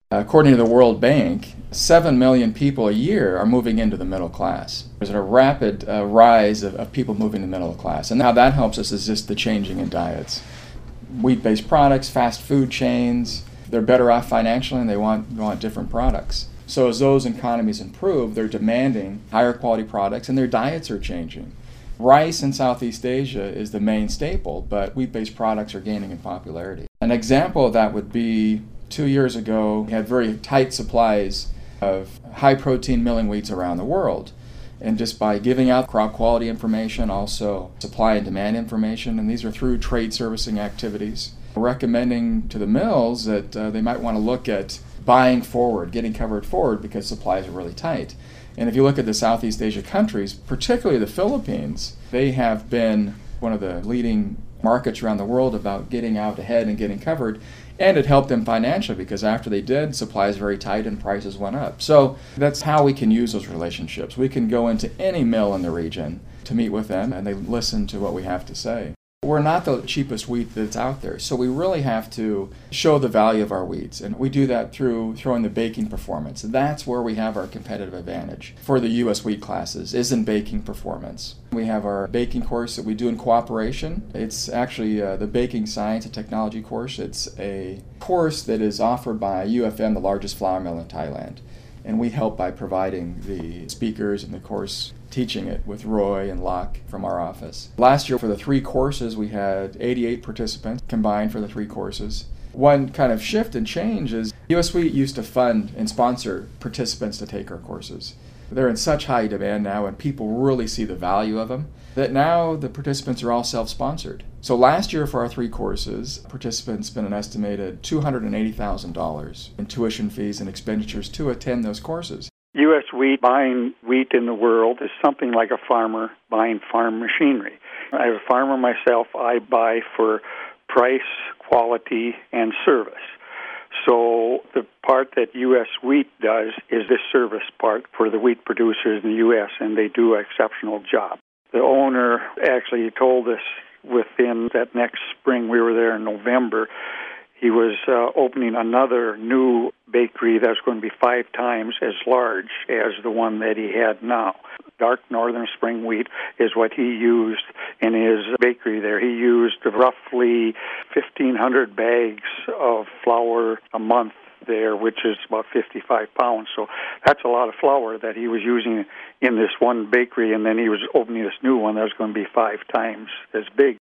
According to the World Bank, 7 million people a year are moving into the middle class. There's a rapid rise of people moving to the middle class. And how that helps us is just the changing in diets. Wheat-based products, fast food chains, they're better off financially and they want different products. So as those economies improve, they're demanding higher quality products and their diets are changing. Rice in Southeast Asia is the main staple, but wheat-based products are gaining in popularity. An example of that would be 2 years ago, we had very tight supplies of high-protein milling wheats around the world. And just by giving out crop quality information, also supply and demand information, and these are through trade servicing activities, recommending to the mills that they might want to look at buying forward, getting covered forward because supplies are really tight. And if you look at the Southeast Asia countries, particularly the Philippines, they have been one of the leading markets around the world about getting out ahead and getting covered. And it helped them financially because after they did, supplies very tight and prices went up. So that's how we can use those relationships. We can go into any mill in the region to meet with them and they listen to what we have to say. We're not the cheapest wheat that's out there, so we really have to show the value of our wheats, and we do that through throwing the baking performance. That's where we have our competitive advantage for the U.S. wheat classes, is in baking performance. We have our baking course that we do in cooperation. It's actually the Baking Science and Technology course. It's a course that is offered by UFM, the largest flour mill in Thailand, and we help by providing the speakers and the course teaching it with Roy and Locke from our office. Last year for the 3 courses, we had 88 participants combined for the 3 courses. One kind of shift and change is US Wheat used to fund and sponsor participants to take our courses. They're in such high demand now and people really see the value of them that now the participants are all self-sponsored. So last year for our 3 courses, participants spent an estimated $280,000 in tuition fees and expenditures to attend those courses. U.S. Wheat buying wheat in the world is something like a farmer buying farm machinery. I'm a farmer myself. I buy for price, quality, and service. So the part that U.S. Wheat does is the service part for the wheat producers in the U.S., and they do an exceptional job. The owner actually told us within that next spring, we were there in November, he was opening another new bakery that's going to be 5 times as large as the one that he had now. Dark Northern Spring wheat is what he used in his bakery there. He used roughly 1,500 bags of flour a month there, which is about 55 pounds. So that's a lot of flour that he was using in this one bakery, and then he was opening this new one that was going to be 5 times as big.